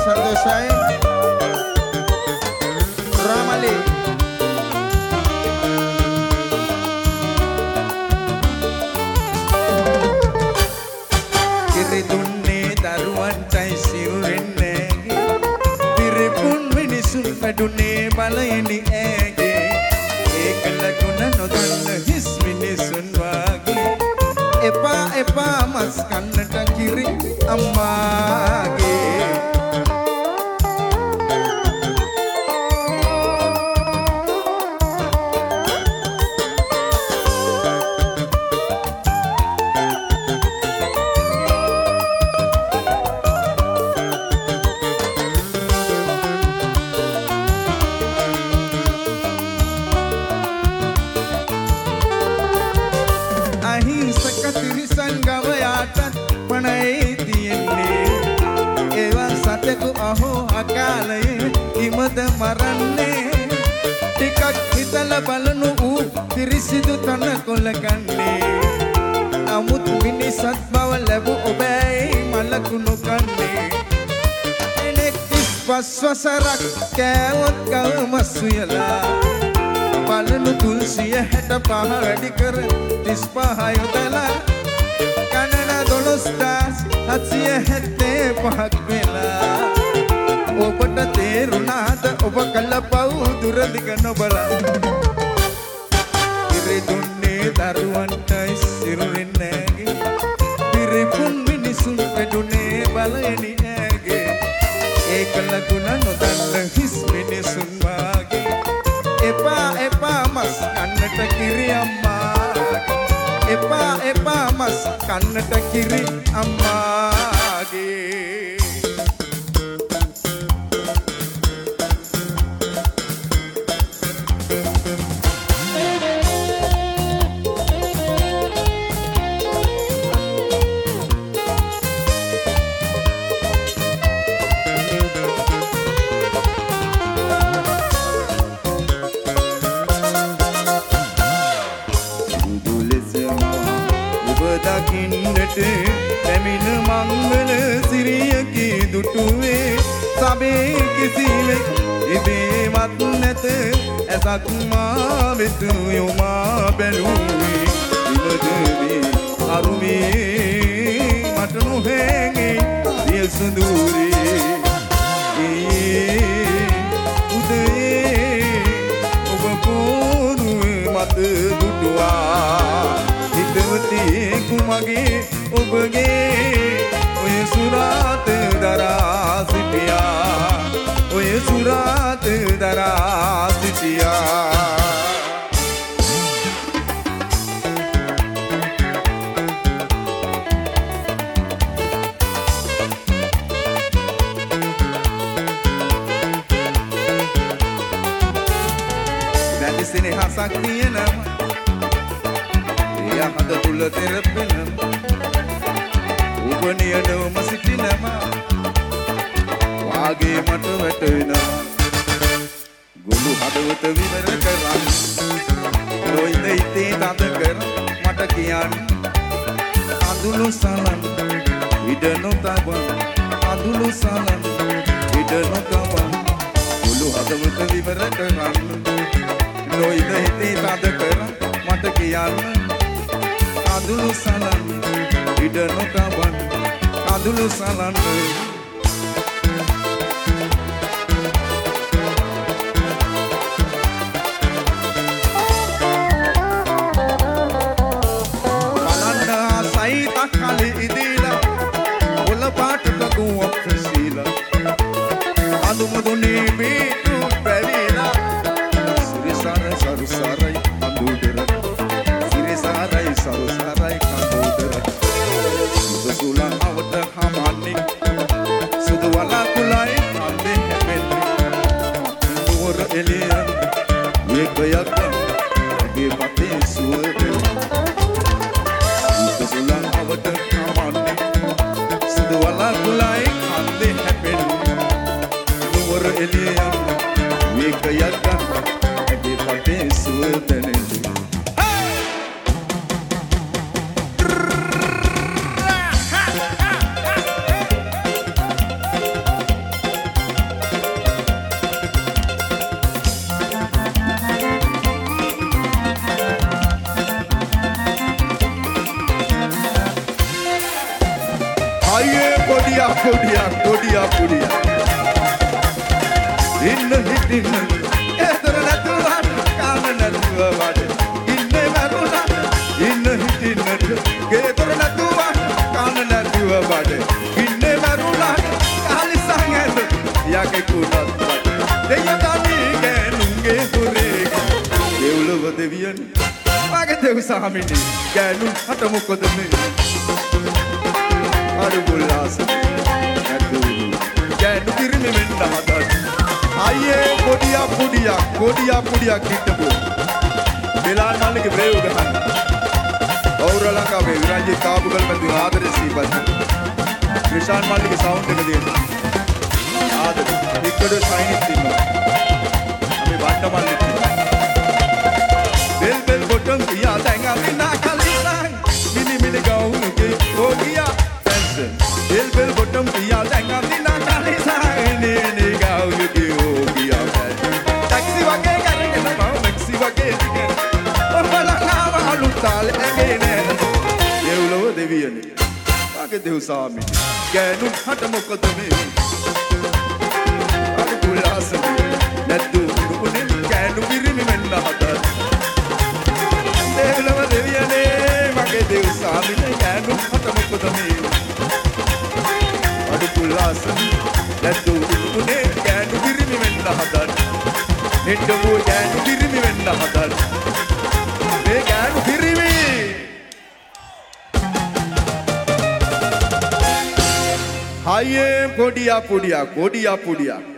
සන්තෝෂයි රාමලි කිරි දුන්නේ දරුවන්ටයි සිරුරෙන්නේ පිරිපුන් මිනිසුන් වැඩුනේ බලයනි ඇගේ ඒකල ගුණ නොදන්න හිස් මිනිසුන් වාගේ එපා එපා මස් කන්නට කිරි අම්මාගේ අහෝ අකාලයේ ඉමද මරන්නේ ටිකක් හිතලා බලනු ඌ පිරිසිදු තනකොළ ගන්නේ අමුත් මිනිසත් බව ලැබු ඔබයි මලකුණු කන්නේ එනෙක් 35 වසරක් කෑවොත් ගවමසුයලා බලනු 365 වැඩි කර 35 යොදලා කනන 12775ක් වෙලා ඔබට තේරුණාද ඔබ කලපව් දුරදිග නොබලා ඉරි දුන්නේ දරුවන්ටයි සිරුරින් නෑගේ පිරිපුන් මිනිසුන් වැඩුනේ බලයනි ඇගේ ඒකල ගුණ නොදන්න හිස් මිනිසුන් වාගේ එපා එපා මස් කන්නට කිරි අම්මාගේ එපා එපා මස් කන්නට කිරි අම්මාගේ පැමිණ මංගල සිරියකි දුටුවේ සබේ කිසිවෙක් ඉබේවත් නැත ඇසක් මා වෙත යොමා බැලුවේ ඉවදවේ අරුවේ මට නොහැගේ දිය සුඳුරේ උදේ ඔබ පොරුවේ මත දුටුවා හිතවතේ කුමගේ ඔබගේ ඔය සුරාත දරා සිටියා ඔය සුරාත දරා සිටියා වැඩි සෙනෙහසක් තියෙනවා යහඳ තුල තෙරපෙනවා ඔබ නියඩවම සිටිනවා වාගේ මට වැටෙනවා ගොළු හදවත විවර කරන්න නොයිද ඉතේ තද කර මට කියන්න අඳුළු සලන් ඉඩ නොතබන අඳුළු සලන් ඉඩ නොතබන ගොළු හදවත විවර කරන්න නොයිද ඉතේ තද කර මට කියන්න අඳුළු සලන් ඉඩ නොතබන අඳුළු සලන් බලන්න ආසයි තක්කලි ඉදීලා ඔල පාටට ගුවක් සීලා අඳුමුදුනේ බීටු පැවිලා සිරිසර සරුසරයි අඳුදර සිරිසරයි සරුසරයි කඳුදර සුදුසුලා අවට හමන්නේ සුදු වලකුලයි අන්දේ හැපෙන්නේ නුවර එළියන් වේගයක් ඇගේ පතේ සුවද සුදුසුලා අවට හමන්නේ සුදු වලකුලයි අන්දේ හැපෙන්නේ නුවර එළියන් වේගයක් ඇගේ පතේ සුවද නැගෙකුණත් දෙයතනි ගෑනුන්ගේ හොරේ දෙව්ලොව දෙවියන් මගේ දෙව් සාමිනේ ගෑනුන් හට මොකද මේ අර බුල්ලාස ගෑනු කිරිමි වෙන්න හදන අයියේ පොඩියක් හිටපු බෙලාන් මල්ලිගේ බ්‍රේව් ගහන්න අවුර ලංකාවේ විරාජ්‍ය කාබුගල් මැද ආදරේ සීපත් ක්‍රිෂාන් මල්ලිගේ සවුන්ඩ් එක දෙන්න ආදරේ ඉක්කඩ සයිනිත් ඉන්නවා අපි බණ්ඩ මල්ලි බෙල් බොටම් කියා දැන් අපි නාකලිසයි මිනි ගවුනුගේ ඕගියා ටෙන්ෂන් බෙල් බොටම් කියා දැන් අපි නාකලිසයි නේ ගවුනුගේ ඕගියා ටැක්සි වගේ කරගෙන මම මැක්සි වගේ දිගෙන ඔබලා අලුතාල ඇගේ නෑ දෙව්ලොව දෙවියනේ මගේ දෙව් සාමි ගෑනු හට මොකද මේ අර බුලාසනේ නැද්දු නුනේ ගෑනු කිරිමි වෙන්න හදන දෙව්ලොව දෙවියනේ මගේ දෙව් සාමි ගෑනු හට මොකද මේ අර බුලාසනේ නැද්දු නුනේ ගෑනු කිරිමි වෙන්න හදන හෙට්ටෝ ගෑනු කිරිමි වෙන්න හදන මේ ගෑනු කිරිමි Haye podia